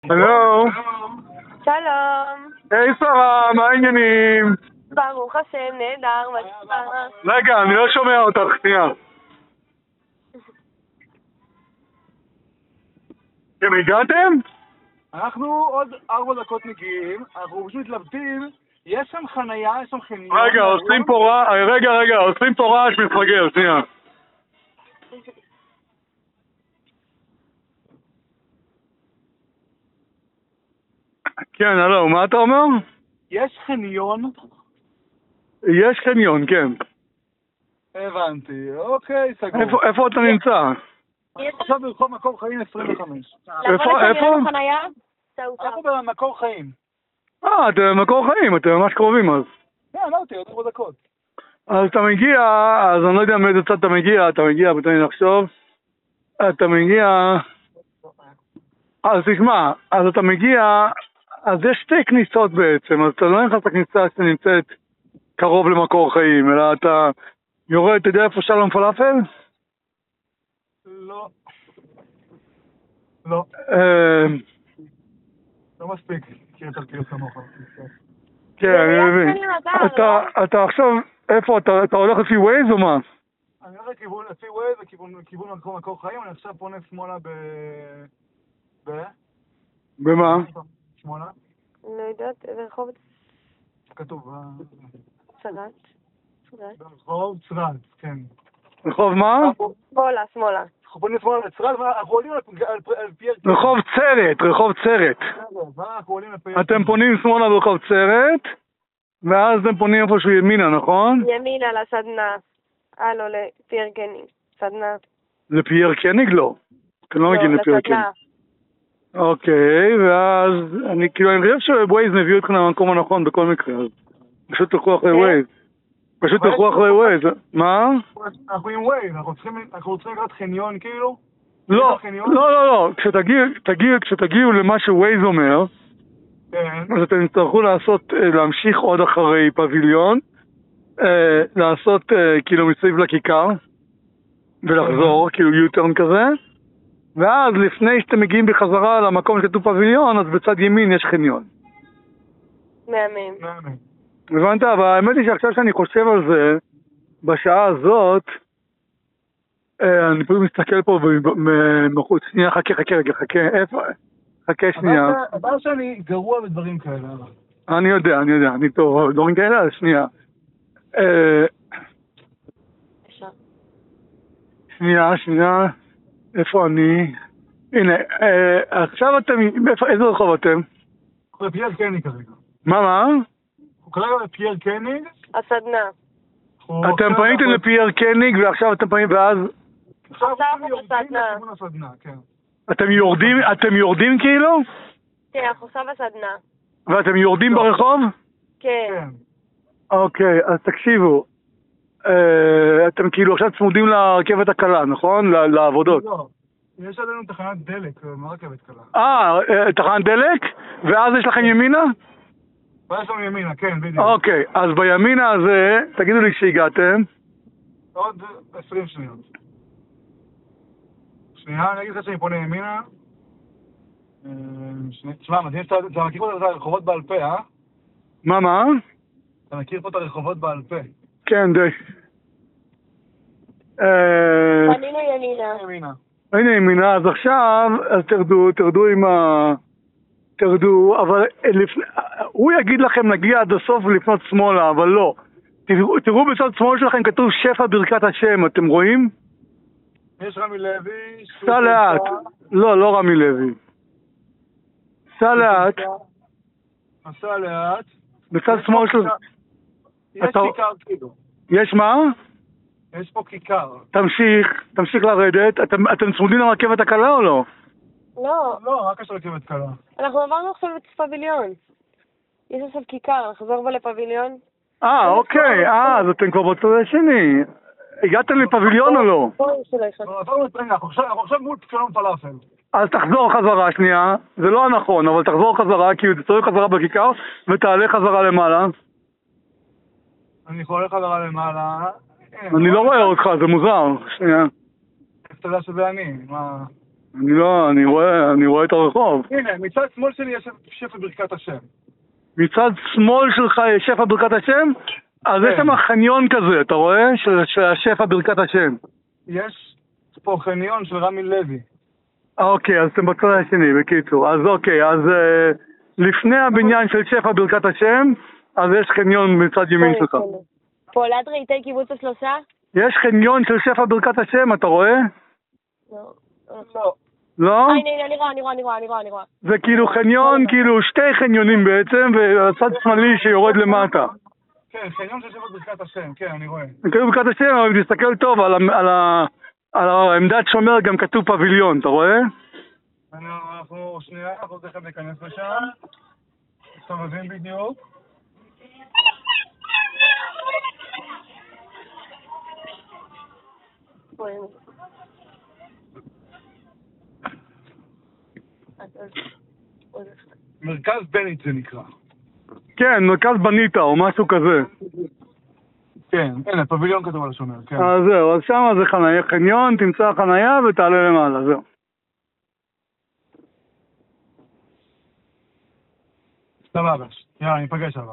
הלו. שלום. היי שרה, מה העניינים? ברוך השם, נהדר, מה שלומך? רגע, אני לא שומע אותך, שנייה. אתם הגעתם? אנחנו עוד 4 דקות מגיעים, אנחנו פשוט מתלבטים, יש שם חנייה, יש שם חניון. רגע, עושים פה רעש מפגר, שנייה. כן, הלו, מה אתה אומר? יש חניון? יש חניון, כן. הבנתי, אוקיי, סגור. איפה אתה נמצא? עכשיו ברחוב מקור חיים 25. איפה? אנחנו במקור חיים. אתם במקור חיים, אתם ממש קרובים אז. כן, אמרתי, עוד 4 דקות. אז אתה מגיע, אז אני לא יודע מאיזה צד אתה מגיע, תן לי לחשוב. אתה מגיע... אז תשמע, אז אתה מגיע, אז יש 2 כניסות בעצם, אז אתה לא נכנס לכניסה שנמצאת קרוב למקור חיים, אלא אתה יורד, אתה יודע איפה שלום פלאפל? לא. לא. לא מספיק, כי אתה תהיה כמוך. כן, אני מבין. אתה עכשיו, איפה, אתה הולך לפי ווייז או מה? אני הולך לפי ווייז, לכיוון מקור חיים, אני עכשיו פונה שמאלה במה? שמאלה? לא יודעת, איזה רחוב? כתוב. צרעת? רחוב צרעת, כן. רחוב מה? שמאלה. אנחנו פונים שמאלה לצרעת, ואנחנו עולים על פייר קניג. רחוב צרת. אנחנו עולים לפייר. אתם פונים שמאלה ברחוב צרת, ואז אתם פונים איפשהו ימינה, נכון? ימינה לסדנה. לא, לפייר קניג. סדנה. לפייר קניג לא. אתם לא מגיעים לפייר קניג. אוקיי, ואז אני חושב שווייז מביא אתכם למקום הנכון בכל מקרה, אז פשוט תלכו אחרי ווייז. מה? אנחנו עם ווייז, אנחנו צריכים לקראת חניון כאילו? לא, כשתגיעו למה שווייז אומר, אז אתם תצטרכו להמשיך עוד אחרי פביליון, לעשות כאילו מסביב לכיכר, ולחזור, כאילו U-turn כזה, ואז לפני שאתם מגיעים בחזרה למקום שכתוב פביליון, אז בצד ימין יש חניון. מהמם. הבנת? אבל האמת היא שעכשיו שאני חושב על זה, בשעה הזאת, אני פשוט מסתכל פה מחוץ, שנייה, חכה, איפה? חכה שנייה. הבא שאני גרוע בדברים כאלה. אני יודע, אני טוב, דברים כאלה, אז שנייה. שנייה, איפה אני? הנה, עכשיו אתם, איזה רחוב אתם? אנחנו בפייר קניג כרגע. מה? אנחנו כרגע בפייר קניג. הסדנה. אתם פניתם לפייר קניג ועכשיו אתם פניתם ואז... עכשיו אנחנו יורדים לכיוון הסדנה, כן. אתם יורדים כאילו? כן, אנחנו עכשיו בסדנה. ואתם יורדים ברחוב? כן. אוקיי, אז תקשיבו. אתם כאילו עכשיו צמודים לרכבת הקלה, נכון? לעבודות. לא. יש עלינו תחנת דלק, מה רכבת קלה? תחנת דלק? ואז יש לכם ימינה? ואז יש לנו ימינה, כן, בדיוק. אוקיי, אז בימינה הזה, תגידו לי שהגעתם. עוד 20 שניות. שנייה, אני אגיד לך שאני פונה ימינה. תשמע, מדהים שאתה מכיר פה את הרחובות בעל פה, אה? מה? אתה מכיר פה את הרחובות בעל פה? כן, די. פנינו ימינה. הנה ימינה, אז עכשיו, אז תרדו, אבל הוא יגיד לכם נגיע עד הסוף ולפנות שמאלה, אבל לא. תראו בצד שמאל שלכם כתוב שפע ברכת השם, אתם רואים? יש רמי לוי. סע לאט. לא רמי לוי. סע לאט. נסע לאט. בצד שמאל שלכם. יש כיכר כאילו. יש מה? יש פה כיכר. תמשיך לרדת. אתם צמודים לרכבת הקלה או לא? לא, רק יש רכבת קלה. אנחנו עברנו עכשיו את פביליון. יש עכשיו כיכר, נחזור לפביליון? אוקיי, אז אתם כבר בצד השני. הגעתם לפביליון או לא? אנחנו עכשיו מול שלום פלאפל. אז תחזור חזרה שנייה, זה לא הנכון, אבל תחזור חזרה, כי תצטרך חזרה בכיכר ותעלה חזרה למעלה. אני יכול חזרה למעלה. אני לא רואה אותך, זה מוזר. שנייה. אתה יודע שזה אני, מה... אני רואה את הרחוב. הנה, מצד שמאל שלי יש שפע ברכת השם. מצד שמאל שלך יש שפע ברכת השם? אז יש שם חניון כזה, אתה רואה? של השפע ברכת השם. יש פה חניון של רמי לוי. אוקיי, אז אתם בצד השני, בקיצור. אז אוקיי, אז לפני הבניין של שפע ברכת השם, אז יש חניון מצד ימין שלך. פה ליד רהיטי קיבוץ השלושה? יש חניון של שפע ברכת השם, אתה רואה? לא. לא? הנה, אני רואה. זה כאילו חניון, כאילו שתי חניונים בעצם, והצד שמאלי שיורד למטה. כן, חניון של שפע ברכת השם, כן, אני רואה. כתוב ברכת השם, אבל אם תסתכל טוב על העמדת שומר גם כתוב פביליון, אתה רואה? אנחנו תכף ניכנס לשם. מסתובבים בדיוק. מרכז בנית זה נקרא. כן, מרכז בניתה או משהו כזה. כן, הנה, פביליון כתוב על השומר, כן. אז זהו, אז שם זה חניון, תמצא חנייה ותעלה למעלה, זהו. סבבה, יאללה, ניפגש אבל.